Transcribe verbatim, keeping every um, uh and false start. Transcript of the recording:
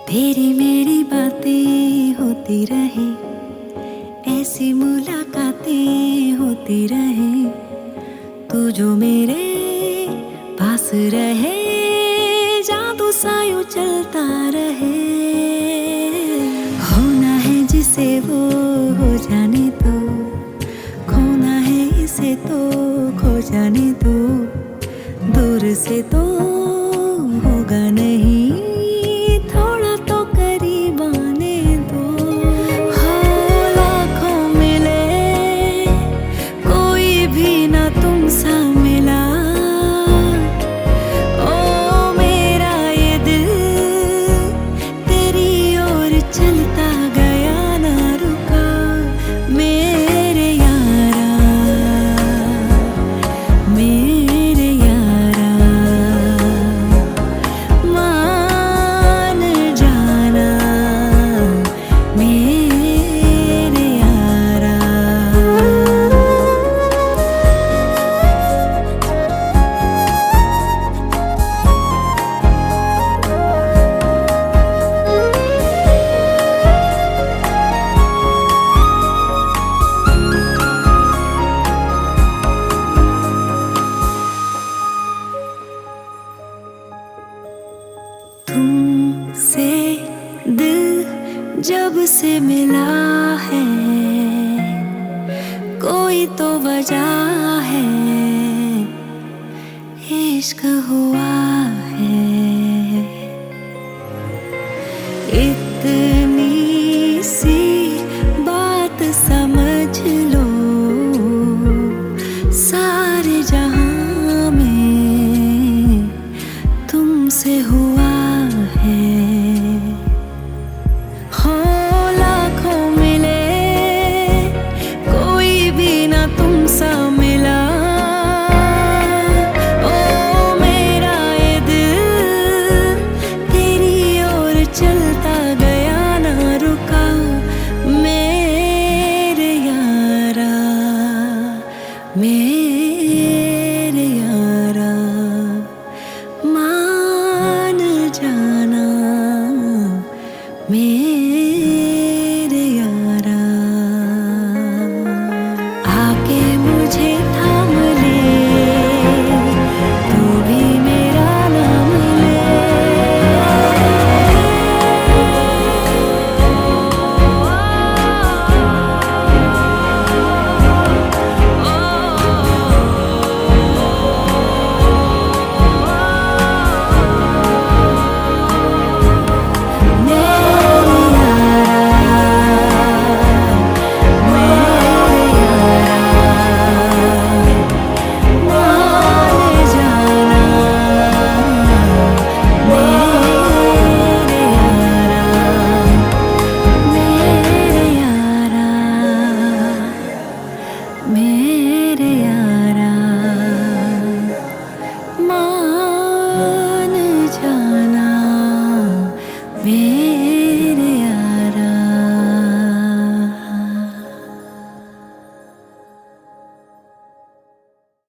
तेरी मेरी बातें होती रहे, ऐसी मुलाकातें होती रहे, तू जो मेरे पास रहे, जादू सा यूं चलता रहे। होना है जिसे वो हो जाने दो, खोना है इसे तो खो जाने दो, दूर से तो होगा नहीं, थोड़ा तो करीब आने दो। हो लाखों मिले, कोई भी ना तुम सा मिला, ओ मेरा ये दिल तेरी ओर चलता गया ना रुका। मेरे यारा, मेरे यारा, मान जाना मेरे यारा। तुमसे दिल जब से मिला है, कोई तो वजह है, इश्क हुआ